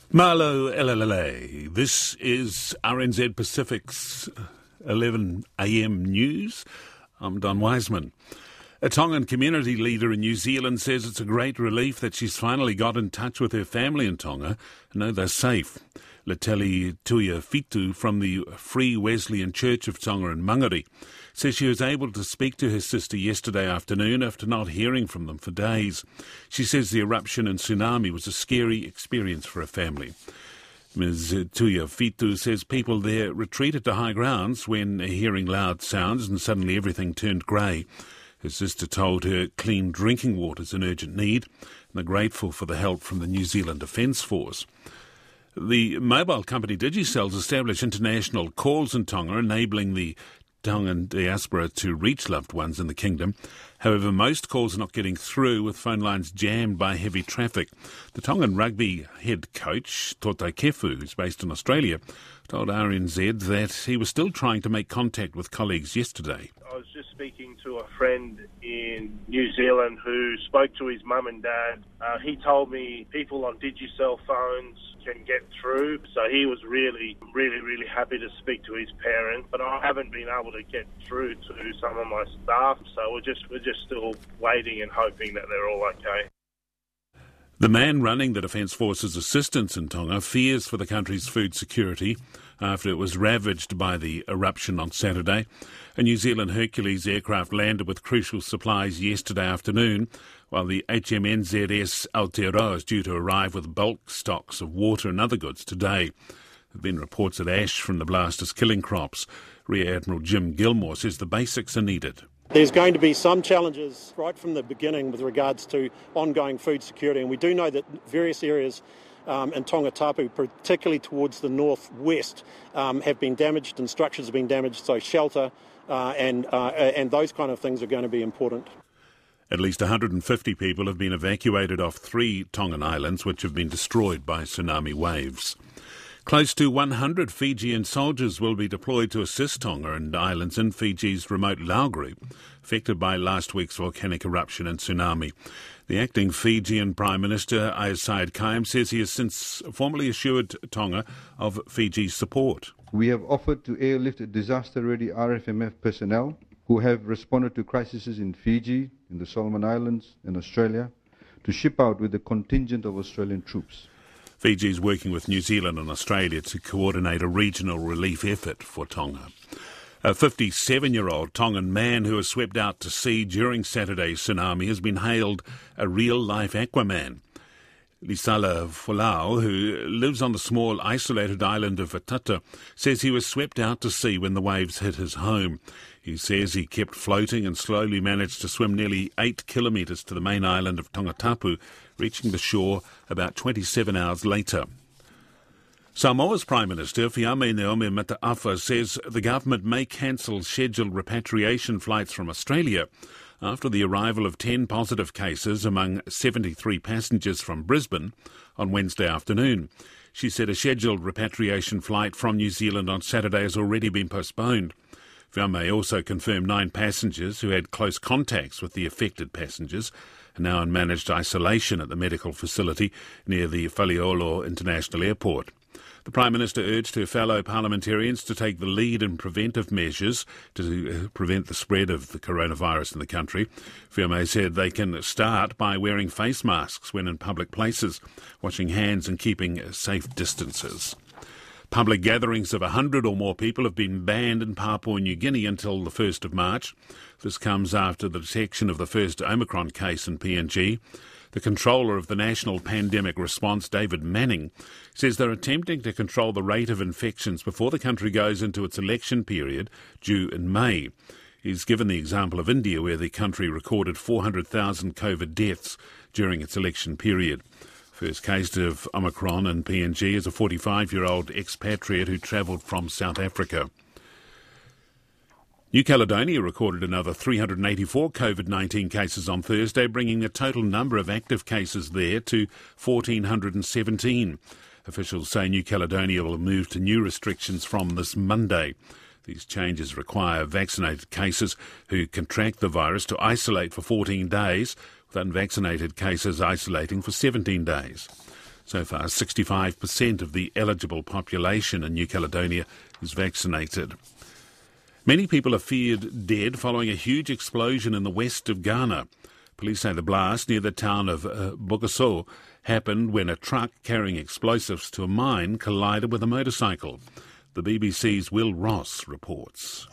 Malo LLA. This is RNZ Pacific's 11 a.m. news. I'm Don Wiseman. A Tongan community leader in New Zealand says it's a great relief that she's finally got in touch with her family in Tonga and know they're safe. Leteli Tuiafitu from the Free Wesleyan Church of Tonga in Mangere says she was able to speak to her sister yesterday afternoon after not hearing from them for days. She says the eruption and tsunami was a scary experience for her family. Ms. Tuiafitu says people there retreated to high grounds when hearing loud sounds and suddenly everything turned grey. Her sister told her clean drinking water is an urgent need and they're grateful for the help from the New Zealand Defence Force. The mobile company Digicel established international calls in Tonga, enabling the Tongan diaspora to reach loved ones in the kingdom. However, most calls are not getting through, with phone lines jammed by heavy traffic. The Tongan rugby head coach, Totai Kefu, who's based in Australia, told RNZ that he was still trying to make contact with colleagues yesterday. I was just speaking to a friend in New Zealand who spoke to his mum and dad. He told me people on Digicel phones can get through, so he was really happy to speak to his parents. But I haven't been able to get through to some of my staff, so we're just still waiting and hoping that they're all okay. The man running the Defence Force's assistance in Tonga fears for the country's food security after it was ravaged by the eruption on Saturday. A New Zealand Hercules aircraft landed with crucial supplies yesterday afternoon, while the HMNZS Aotearoa is due to arrive with bulk stocks of water and other goods today. There have been reports that ash from the blast is killing crops. Rear Admiral Jim Gilmore says the basics are needed. There's going to be some challenges right from the beginning with regards to ongoing food security, and we do know that various areas in Tongatapu, particularly towards the northwest, have been damaged and structures have been damaged, so shelter and those kind of things are going to be important. At least 150 people have been evacuated off 3 Tongan islands which have been destroyed by tsunami waves. Close to 100 Fijian soldiers will be deployed to assist Tonga and islands in Fiji's remote Lau group, affected by last week's volcanic eruption and tsunami. The acting Fijian Prime Minister, Said Khaim, says he has since formally assured Tonga of Fiji's support. We have offered to airlift disaster-ready RFMF personnel who have responded to crises in Fiji, in the Solomon Islands, and Australia, to ship out with a contingent of Australian troops. Fiji is working with New Zealand and Australia to coordinate a regional relief effort for Tonga. A 57-year-old Tongan man who was swept out to sea during Saturday's tsunami has been hailed a real-life Aquaman. Lisala Folau, who lives on the small isolated island of Vatata, says he was swept out to sea when the waves hit his home. He says he kept floating and slowly managed to swim nearly 8 kilometres to the main island of Tongatapu, reaching the shore about 27 hours later. Samoa's Prime Minister, Fiame Naomi Mataafa, says the government may cancel scheduled repatriation flights from Australia after the arrival of 10 positive cases among 73 passengers from Brisbane on Wednesday afternoon. She said a scheduled repatriation flight from New Zealand on Saturday has already been postponed. Fiame also confirmed 9 passengers who had close contacts with the affected passengers are now in managed isolation at the medical facility near the Faleolo International Airport. The Prime Minister urged her fellow parliamentarians to take the lead in preventive measures to prevent the spread of the coronavirus in the country. Fiame said they can start by wearing face masks when in public places, washing hands and keeping safe distances. Public gatherings of 100 or more people have been banned in Papua New Guinea until the 1st of March. This comes after the detection of the first Omicron case in PNG. The controller of the National Pandemic Response, David Manning, says they're attempting to control the rate of infections before the country goes into its election period due in May. He's given the example of India, where the country recorded 400,000 COVID deaths during its election period. First case of Omicron in PNG is a 45-year-old expatriate who travelled from South Africa. New Caledonia recorded another 384 COVID-19 cases on Thursday, bringing the total number of active cases there to 1,417. Officials say New Caledonia will move to new restrictions from this Monday. These changes require vaccinated cases who contract the virus to isolate for 14 days, with unvaccinated cases isolating for 17 days. So far, 65% of the eligible population in New Caledonia is vaccinated. Many people are feared dead following a huge explosion in the west of Ghana. Police say the blast near the town of Bogoso happened when a truck carrying explosives to a mine collided with a motorcycle. The BBC's Will Ross reports.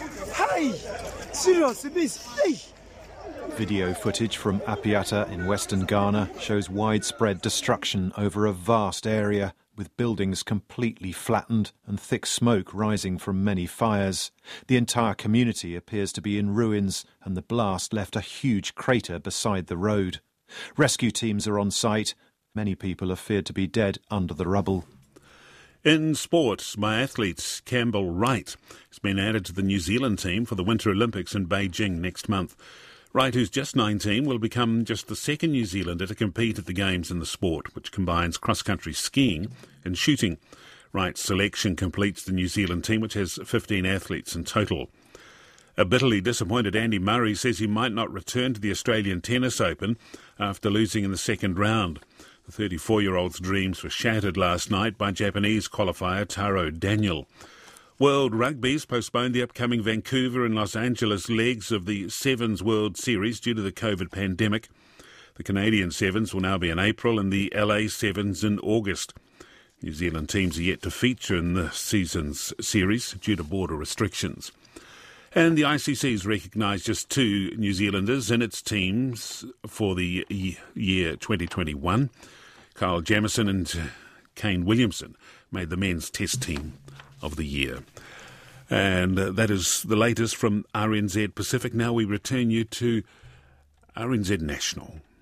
Video footage from Apiata in western Ghana shows widespread destruction over a vast area, with buildings completely flattened and thick smoke rising from many fires. The entire community appears to be in ruins, and the blast left a huge crater beside the road. Rescue teams are on site. Many people are feared to be dead under the rubble. In sports, biathletes Campbell Wright has been added to the New Zealand team for the Winter Olympics in Beijing next month. Wright, who's just 19, will become just the second New Zealander to compete at the Games in the sport, which combines cross-country skiing and shooting. Wright's selection completes the New Zealand team, which has 15 athletes in total. A bitterly disappointed Andy Murray says he might not return to the Australian Tennis Open after losing in the second round. The 34-year-old's dreams were shattered last night by Japanese qualifier Taro Daniel. World Rugby's postponed the upcoming Vancouver and Los Angeles legs of the Sevens World Series due to the COVID pandemic. The Canadian Sevens will now be in April and the LA Sevens in August. New Zealand teams are yet to feature in the season's series due to border restrictions. And the ICC's recognised just 2 New Zealanders in its teams for the year 2021. Kyle Jamieson and Kane Williamson made the men's test team of the year. And that is the latest from RNZ Pacific. Now we return you to RNZ National.